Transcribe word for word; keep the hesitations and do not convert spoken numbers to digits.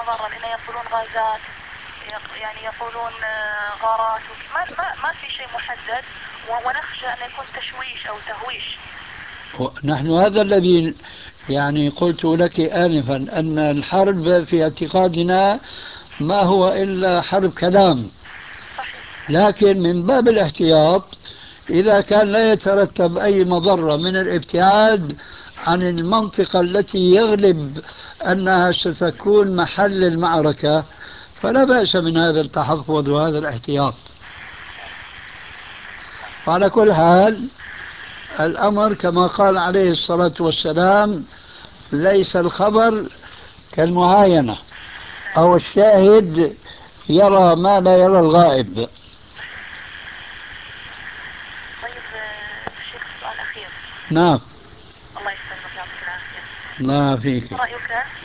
مضرة، لأنه يقولون غازات، يعني يقولون غارات، ما, ما, ما في شيء محدد، ونخشى أن يكون تشويش أو تهويش. نحن هذا الذي يعني قلت لك آنفا، أن الحرب في اعتقادنا ما هو إلا حرب كلام. صحيح. لكن من باب الاحتياط، إذا كان لا يترتب أي مضرة من الابتعاد عن المنطقة التي يغلب أنها ستكون محل المعركة، فلا بأس من هذا التحفظ وهذا الاحتياط. وعلى كل حال الأمر كما قال عليه الصلاة والسلام: ليس الخبر كالمعاينة، أو الشاهد يرى ما لا يرى الغائب. طيب شيخ، سؤال أخير. نعم. الله يسلمك، يعطيك العافية. الله فيك. رأيك